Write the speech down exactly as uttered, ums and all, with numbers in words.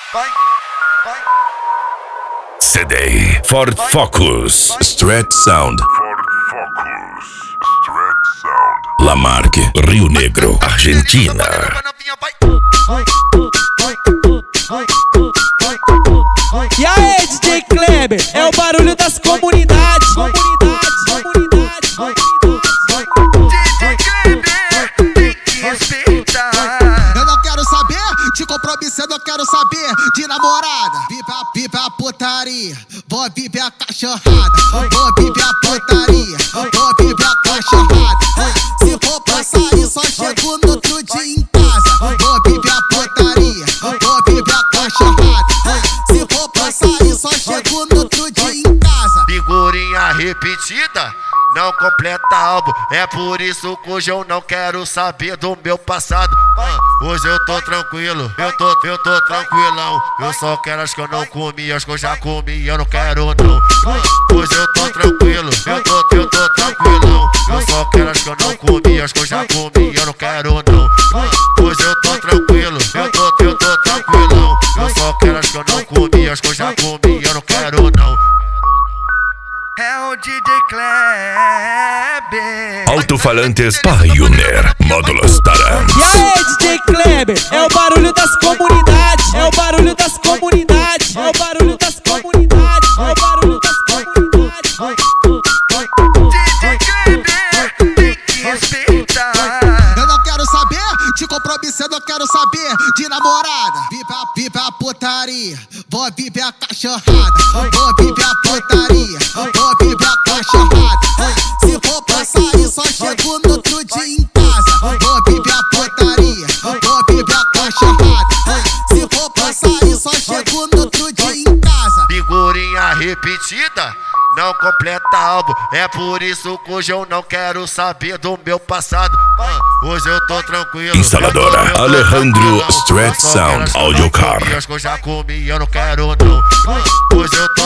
vai, vai. C D Ford Focus Stretch Sound Ford Focus Stretch Sound Lamarque, Rio Negro, Argentina. E aí, D J Kleber, é o barulho das comunidades. Comunidades, comunidades, D J Kleber, tem que respeitar. Eu não quero saber de compromisso, eu não quero saber de namorada. Viva, viva a putaria, vou viver a cachorrada. Vou viver a putaria, vou viver a cachorrada. Se for pra sair, só chego no outro dia em casa. Vou viver a putaria, vou viver a cachorrada. Se for pra sair, só chego no outro dia em casa. Figurinha repetida não completa álbum, é por isso que hoje eu não quero saber do meu passado. Ah, hoje eu tô tranquilo, eu tô, eu tô tranquilão. Eu só quero as que eu não comi, as que eu já comi, eu não quero não. Ah, hoje eu tô tranquilo, eu tô, eu tô tranquilão. Eu só quero as que eu não comi, as que eu já comi, eu não quero não. Ah, hoje eu tô tranquilo, eu tô, eu tô tranquilão. Eu só quero as que eu não comi, as que eu já comi, eu não quero não. É o D J Kleber. Alto-falantes Pioneer, módulos Taram. E aí, D J Kleber, é o barulho das comunidades. É o barulho das comunidades. É o barulho das comunidades. É o barulho das comunidades. D J Kleber, tem que respeitar. Eu não quero saber de compromisso, eu não quero saber de namorada. Viva, viva a putaria, vou viver a cachorrada. Vou viver a putaria, vou viver a cachorrada. Se for pra sair, só chego no outro dia em casa. Vou viver a putaria, vou viver a cachorrada. Se for pra sair, só chego no outro dia em casa. Figurinha repetida não completa álbum, é por isso que hoje eu não quero saber do meu passado. Ah, hoje eu tô tranquilo. Instaladora eu tô, eu tô Alejandro tranquilão. Stretch Eu só quero Sound as que eu Audio não Car. comi, as que eu já comi, eu não quero não. Ah, hoje eu tô